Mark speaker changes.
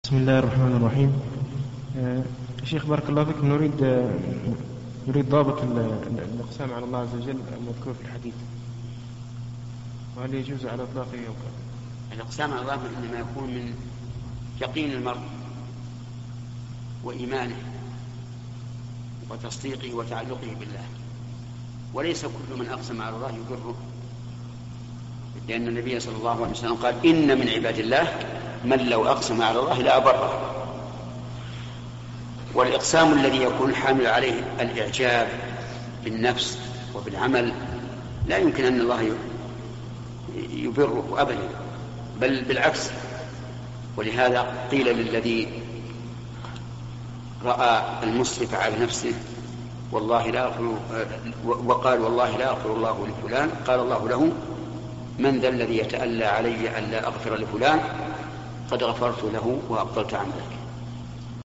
Speaker 1: بسم الله الرحمن الرحيم. شيخ بارك الله فيك، نريد ضابط الإقسام على الله عز وجل المذكور في الحديث، وهل يجوز على إطلاقه أو كذا؟
Speaker 2: الإقسام على الله إنما يكون من يقين المرء وإيمانه وتصديقه وتعلقه بالله، وليس كل من أقسم على الله يبره، لأن النبي صلى الله عليه وسلم قال: إن من عباد الله من لو أقسم على الله لا أبره. والإقسام الذي يكون حامل عليه الإعجاب بالنفس وبالعمل لا يمكن أن الله يبره أبدا، بل بالعكس. ولهذا قيل للذي رأى المسرف على نفسه وقال: والله لا أغفر الله لفلان، قال الله له: من ذا الذي يتألى علي أن لا أغفر لفلان؟ قد غفرت له وأبطلت عملك.